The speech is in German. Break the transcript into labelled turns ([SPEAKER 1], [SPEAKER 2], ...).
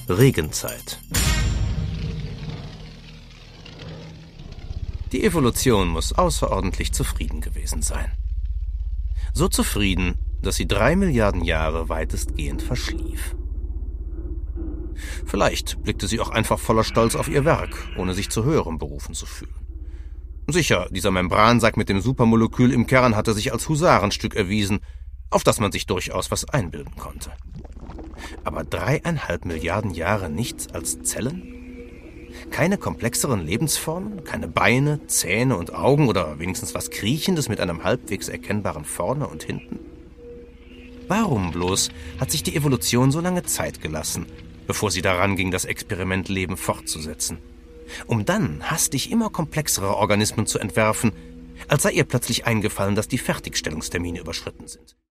[SPEAKER 1] Regenzeit. Die Evolution muss außerordentlich zufrieden gewesen sein. So zufrieden, dass sie 3 Milliarden Jahre weitestgehend verschlief. Vielleicht blickte sie auch einfach voller Stolz auf ihr Werk, ohne sich zu höherem berufen zu fühlen. Sicher, dieser Membransack mit dem Supermolekül im Kern hatte sich als Husarenstück erwiesen, auf das man sich durchaus was einbilden konnte. Aber 3,5 Milliarden Jahre nichts als Zellen? Keine komplexeren Lebensformen? Keine Beine, Zähne und Augen oder wenigstens was Kriechendes mit einem halbwegs erkennbaren Vorne und Hinten? Warum bloß hat sich die Evolution so lange Zeit gelassen, bevor sie daran ging, das Experiment Leben fortzusetzen? Um dann hastig immer komplexere Organismen zu entwerfen, als sei ihr plötzlich eingefallen, dass die Fertigstellungstermine überschritten sind.